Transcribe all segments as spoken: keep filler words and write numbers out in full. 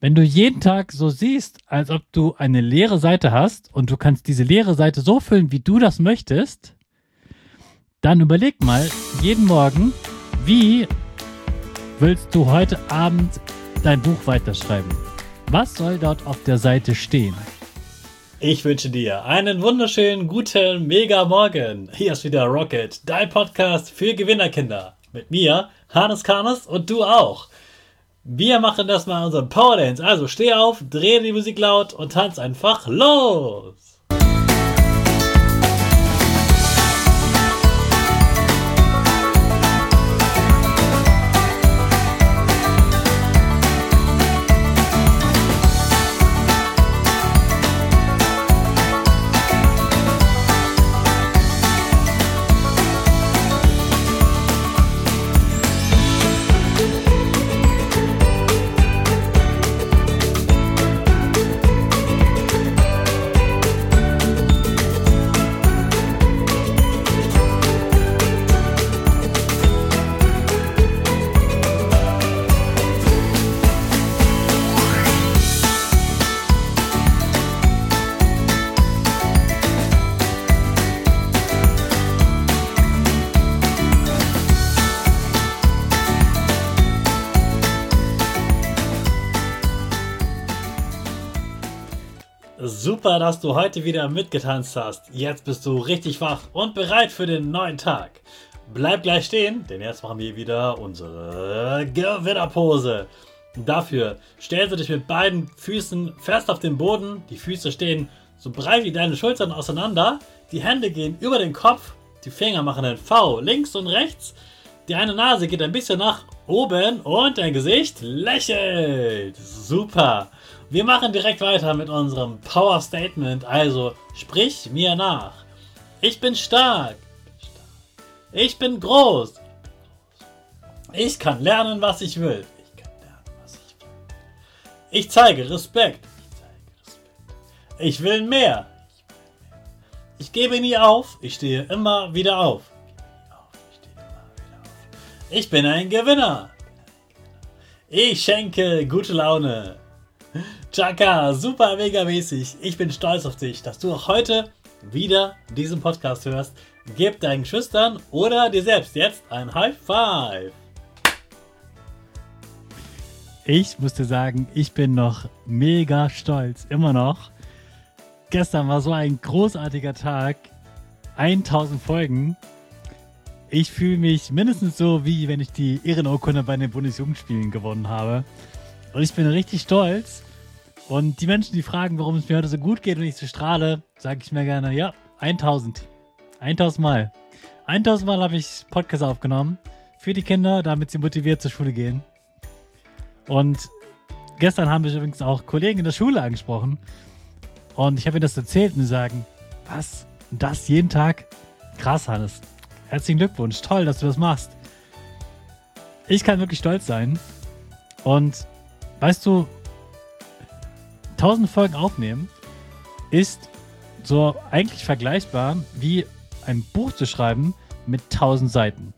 Wenn du jeden Tag so siehst, als ob du eine leere Seite hast und du kannst diese leere Seite so füllen, wie du das möchtest, dann überleg mal jeden Morgen, wie willst du heute Abend dein Buch weiterschreiben? Was soll dort auf der Seite stehen? Ich wünsche dir einen wunderschönen, guten, mega Morgen. Hier ist wieder Rocket, dein Podcast für Gewinnerkinder. Mit mir, Hannes Karnes und du auch. Wir machen das mal unseren Power Dance. Also steh auf, dreh die Musik laut und tanz einfach los. Super, dass du heute wieder mitgetanzt hast. Jetzt bist du richtig wach und bereit für den neuen Tag. Bleib gleich stehen, denn jetzt machen wir wieder unsere Gewinnerpose. Dafür stellst du dich mit beiden Füßen fest auf den Boden. Die Füße stehen so breit wie deine Schultern auseinander. Die Hände gehen über den Kopf. Die Finger machen ein V links und rechts. Die eine Nase geht ein bisschen nach oben und dein Gesicht lächelt. Super. Wir machen direkt weiter mit unserem Power Statement. Also sprich mir nach. Ich bin stark. Ich bin groß. Ich kann lernen, was ich will. Ich kann lernen, was ich will. Ich zeige Respekt. Ich zeige Respekt. Ich will mehr. Ich will mehr. Ich gebe nie auf. Ich stehe immer wieder auf. Ich bin ein Gewinner. Ich schenke gute Laune. Chaka, super mega mäßig. Ich bin stolz auf dich, dass du auch heute wieder diesen Podcast hörst. Gib deinen Geschwistern oder dir selbst jetzt ein High Five. Ich muss dir sagen, ich bin noch mega stolz, immer noch. Gestern war so ein großartiger Tag. tausend Folgen. Ich fühle mich mindestens so, wie wenn ich die Ehrenurkunde bei den Bundesjugendspielen gewonnen habe. Und ich bin richtig stolz. Und die Menschen, die fragen, warum es mir heute so gut geht und ich so strahle, sage ich mir gerne, ja, tausend. tausend Mal. tausend Mal habe ich Podcast aufgenommen für die Kinder, damit sie motiviert zur Schule gehen. Und gestern haben mich übrigens auch Kollegen in der Schule angesprochen. Und ich habe ihnen das erzählt und sie sagen, was? Das jeden Tag? Krass, Hannes. Herzlichen Glückwunsch. Toll, dass du das machst. Ich kann wirklich stolz sein. Und weißt du, tausend Folgen aufnehmen ist so eigentlich vergleichbar wie ein Buch zu schreiben mit tausend Seiten.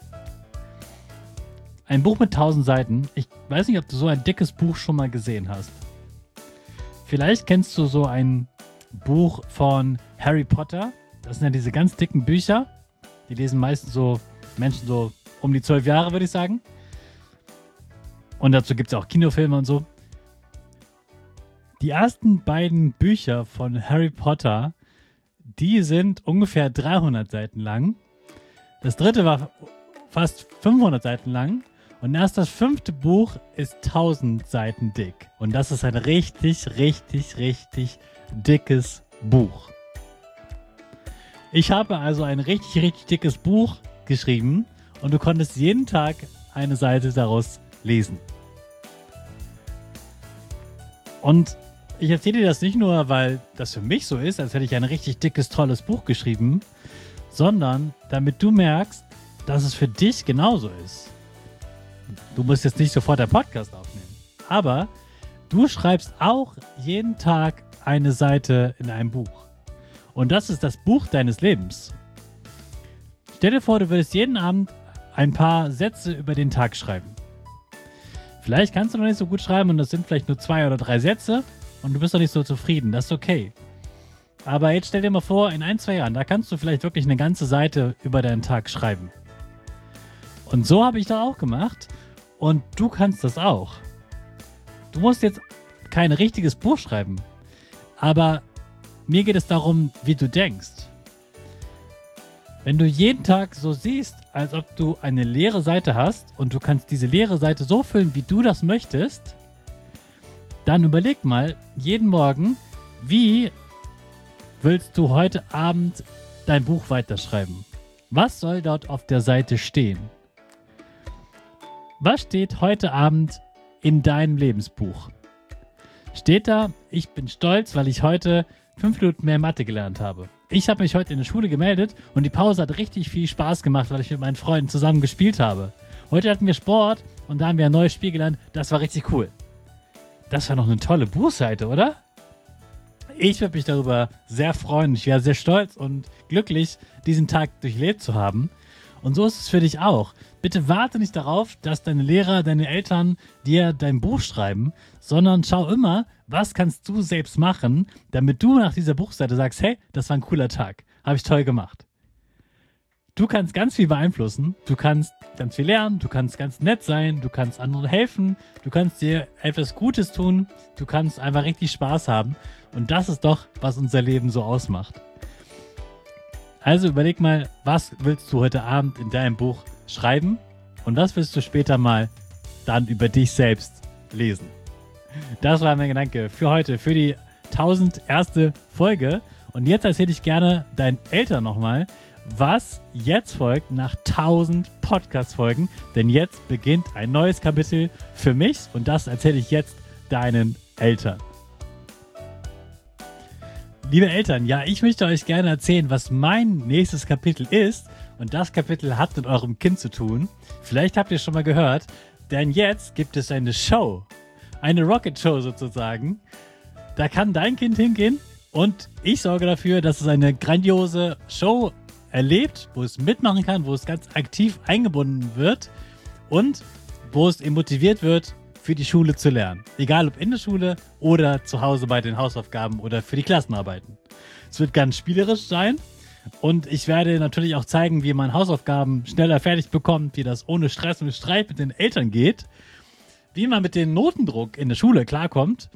Ein Buch mit tausend Seiten. Ich weiß nicht, ob du so ein dickes Buch schon mal gesehen hast. Vielleicht kennst du so ein Buch von Harry Potter. Das sind ja diese ganz dicken Bücher. Die lesen meistens so Menschen so um die zwölf Jahre, würde ich sagen. Und dazu gibt es auch Kinofilme und so. Die ersten beiden Bücher von Harry Potter, die sind ungefähr dreihundert Seiten lang. Das dritte war fast fünfhundert Seiten lang. Und erst das fünfte Buch ist tausend Seiten dick. Und das ist ein richtig, richtig, richtig dickes Buch. Ich habe also ein richtig, richtig dickes Buch geschrieben und du konntest jeden Tag eine Seite daraus lesen. Und ich erzähle dir das nicht nur, weil das für mich so ist, als hätte ich ein richtig dickes, tolles Buch geschrieben, sondern damit du merkst, dass es für dich genauso ist. Du musst jetzt nicht sofort den Podcast aufnehmen, aber du schreibst auch jeden Tag eine Seite in einem Buch. Und das ist das Buch deines Lebens. Stell dir vor, du würdest jeden Abend ein paar Sätze über den Tag schreiben. Vielleicht kannst du noch nicht so gut schreiben und das sind vielleicht nur zwei oder drei Sätze und du bist noch nicht so zufrieden. Das ist okay. Aber jetzt stell dir mal vor, in ein, zwei Jahren, da kannst du vielleicht wirklich eine ganze Seite über deinen Tag schreiben. Und so habe ich das auch gemacht und du kannst das auch. Du musst jetzt kein richtiges Buch schreiben, aber mir geht es darum, wie du denkst. Wenn du jeden Tag so siehst, als ob du eine leere Seite hast und du kannst diese leere Seite so füllen, wie du das möchtest, dann überleg mal jeden Morgen, wie willst du heute Abend dein Buch weiterschreiben? Was soll dort auf der Seite stehen? Was steht heute Abend in deinem Lebensbuch? Steht da, ich bin stolz, weil ich heute fünf Minuten mehr Mathe gelernt habe. Ich habe mich heute in der Schule gemeldet und die Pause hat richtig viel Spaß gemacht, weil ich mit meinen Freunden zusammen gespielt habe. Heute hatten wir Sport und da haben wir ein neues Spiel gelernt. Das war richtig cool. Das war noch eine tolle Buchseite, oder? Ich würde mich darüber sehr freuen. Ich wäre sehr stolz und glücklich, diesen Tag durchlebt zu haben. Und so ist es für dich auch. Bitte warte nicht darauf, dass deine Lehrer, deine Eltern dir dein Buch schreiben, sondern schau immer, was kannst du selbst machen, damit du nach dieser Buchseite sagst, hey, das war ein cooler Tag, habe ich toll gemacht. Du kannst ganz viel beeinflussen, du kannst ganz viel lernen, du kannst ganz nett sein, du kannst anderen helfen, du kannst dir etwas Gutes tun, du kannst einfach richtig Spaß haben und das ist doch, was unser Leben so ausmacht. Also überleg mal, was willst du heute Abend in deinem Buch schreiben und was willst du später mal dann über dich selbst lesen. Das war mein Gedanke für heute, für die tausendste Folge. Und jetzt erzähle ich gerne deinen Eltern nochmal, was jetzt folgt nach tausend Podcast-Folgen. Denn jetzt beginnt ein neues Kapitel für mich und das erzähle ich jetzt deinen Eltern. Liebe Eltern, ja, ich möchte euch gerne erzählen, was mein nächstes Kapitel ist. Und das Kapitel hat mit eurem Kind zu tun. Vielleicht habt ihr es schon mal gehört, denn jetzt gibt es eine Show. Eine Rocket Show sozusagen. Da kann dein Kind hingehen und ich sorge dafür, dass es eine grandiose Show erlebt, wo es mitmachen kann, wo es ganz aktiv eingebunden wird und wo es eben motiviert wird, für die Schule zu lernen. Egal ob in der Schule oder zu Hause bei den Hausaufgaben oder für die Klassenarbeiten. Es wird ganz spielerisch sein und ich werde natürlich auch zeigen, wie man Hausaufgaben schneller fertig bekommt, wie das ohne Stress und Streit mit den Eltern geht, wie man mit dem Notendruck in der Schule klarkommt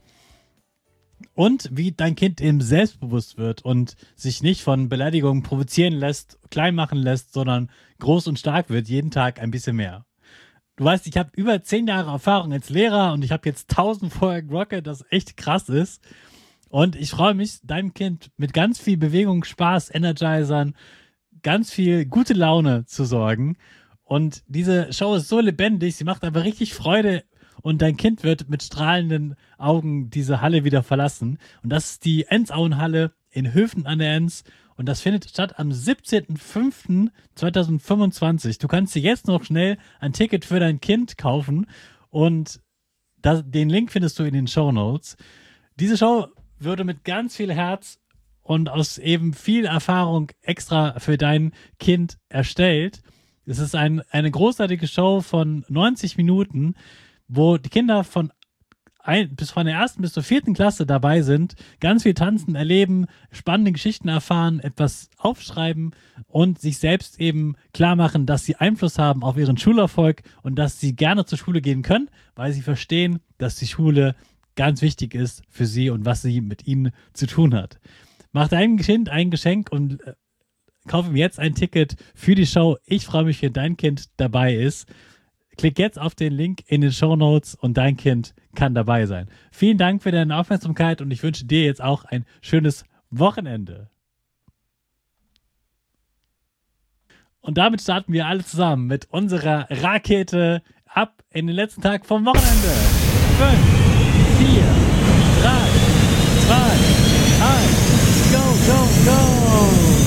und wie dein Kind eben selbstbewusst wird und sich nicht von Beleidigungen provozieren lässt, klein machen lässt, sondern groß und stark wird, jeden Tag ein bisschen mehr. Du weißt, ich habe über zehn Jahre Erfahrung als Lehrer und ich habe jetzt tausend Folgen Rocket, das echt krass ist. Und ich freue mich, deinem Kind mit ganz viel Bewegung, Spaß, Energizern, ganz viel gute Laune zu sorgen. Und diese Show ist so lebendig, sie macht einfach richtig Freude und dein Kind wird mit strahlenden Augen diese Halle wieder verlassen. Und das ist die Enzauenhalle in Höfen an der Enz. Und das findet statt am siebzehnten fünften zweitausendfünfundzwanzig. Du kannst dir jetzt noch schnell ein Ticket für dein Kind kaufen und das, den Link findest du in den Shownotes. Diese Show würde mit ganz viel Herz und aus eben viel Erfahrung extra für dein Kind erstellt. Es ist ein, eine großartige Show von neunzig Minuten, wo die Kinder von Ein, bis von der ersten bis zur vierten Klasse dabei sind, ganz viel tanzen, erleben, spannende Geschichten erfahren, etwas aufschreiben und sich selbst eben klar machen, dass sie Einfluss haben auf ihren Schulerfolg und dass sie gerne zur Schule gehen können, weil sie verstehen, dass die Schule ganz wichtig ist für sie und was sie mit ihnen zu tun hat. Mach deinem Kind ein Geschenk und äh, kauf ihm jetzt ein Ticket für die Show. Ich freue mich, wenn dein Kind dabei ist. Klick jetzt auf den Link in den Shownotes und dein Kind kann dabei sein. Vielen Dank für deine Aufmerksamkeit und ich wünsche dir jetzt auch ein schönes Wochenende. Und damit starten wir alle zusammen mit unserer Rakete ab in den letzten Tag vom Wochenende. fünf, vier, drei, zwei, eins, go, go, go!